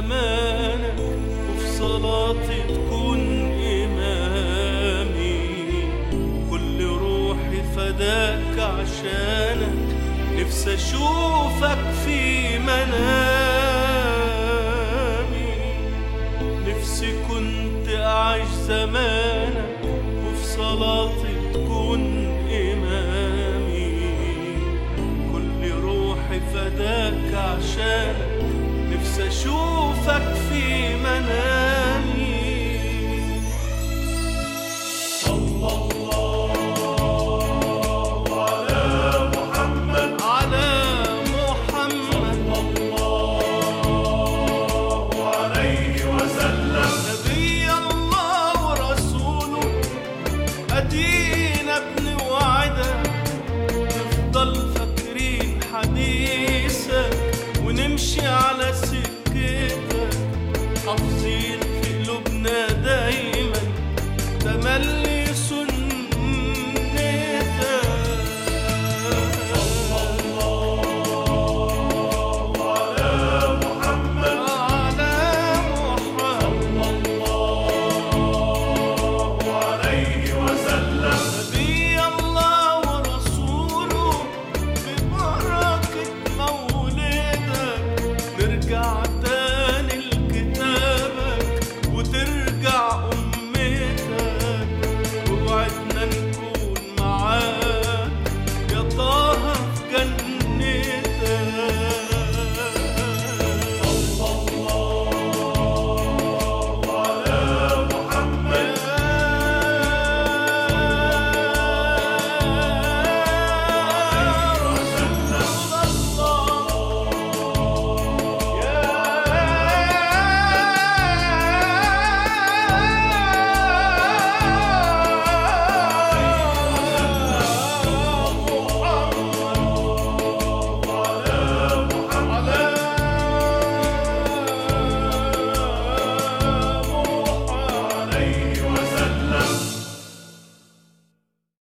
زمانك وفي صلاتي تكون إمامي، كل روحي فداك عشانك، نفسي أشوفك في منامي، نفسي كنت أعيش زمانك وفي صلاتي تكون إمامي، كل روحي فداك عشانك، نفسي أشوفك في منامي. صلى الله على محمد، على محمد صلى الله عليه وسلم، نبي الله ورسوله، أدينا بنوعدك، نفضل فاكرين حديثك ونمشي على سكتك، حافظين